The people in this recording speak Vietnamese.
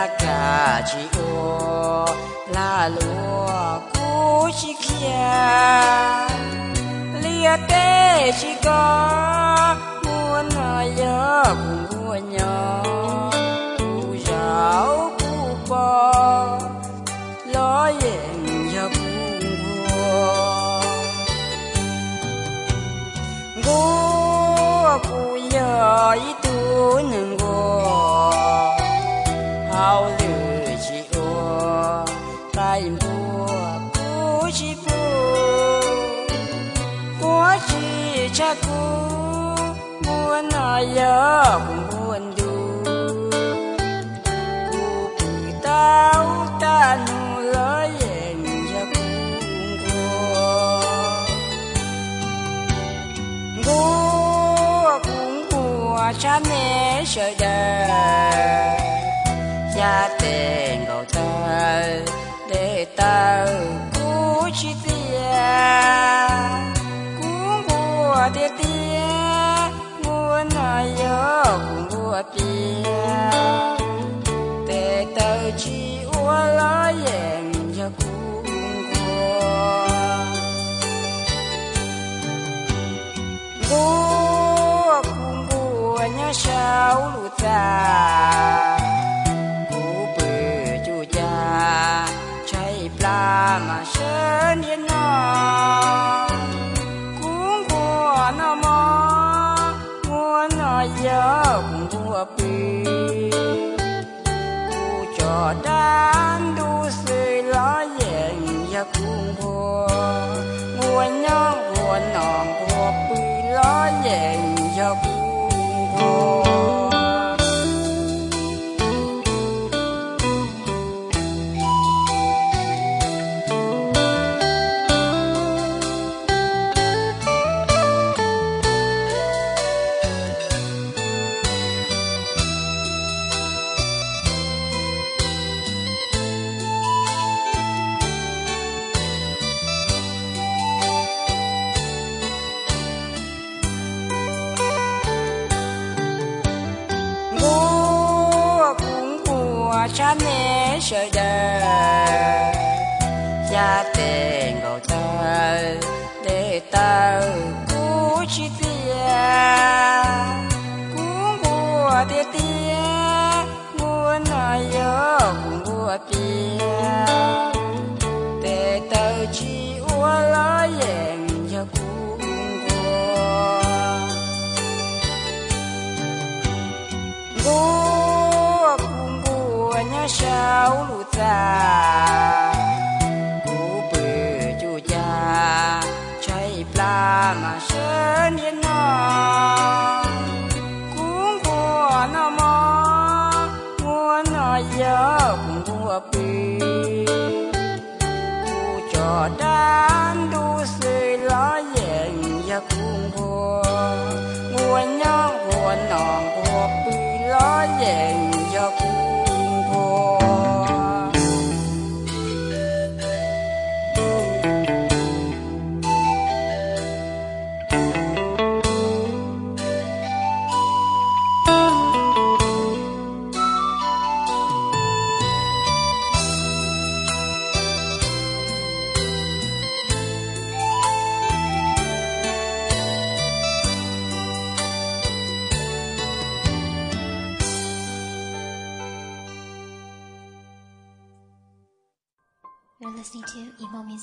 cả chỉ ô là lúa cú chỉ kia lia tê chỉ có muốn nói nhớ cùng mua nhỏ cu giáo cu bò lo yên nhớ cùng mua cu nhớ ý tu nương hào lửa chỉ ô tay mua cú chỉ Quá chỉ cha cô muốn nói nhớ cũng muốn đủ cô bự tao ta nụ lỡ yên cho cô cũng của cha mẹ sợ đời gia tiền cầu ta để tao cô chỉ tiền tia tia muốn nói nhớ cũng mua tia để tao chỉ ua lo yên cho cô cũng mua nhớ sao lụt ra cô bự chu cha chạy pla mà sơn yên nó nó mò muốn nói nhớ cũng mua bì cô cho đàn đu sơi lo yên cho cũng mua nhớ mua nòng mua bì lo yên cho cũng cha mẹ sợ đời gia tiền cầu ta để tao cú chỉ tiền cũng mua tia tia muốn nói nhớ cũng mua tiền để tao chỉ ua lo yên cho nhớ sao lụt ra cô bự chu cha chạy pla mà sơn yên nó cũng của nó mò muốn nói nhớ cũng mua bì cô cho đàn đu sơi lo yên cho cũng mua nhớ mua nòng mua bì lo yên cho cũng You're listening to Emo Music.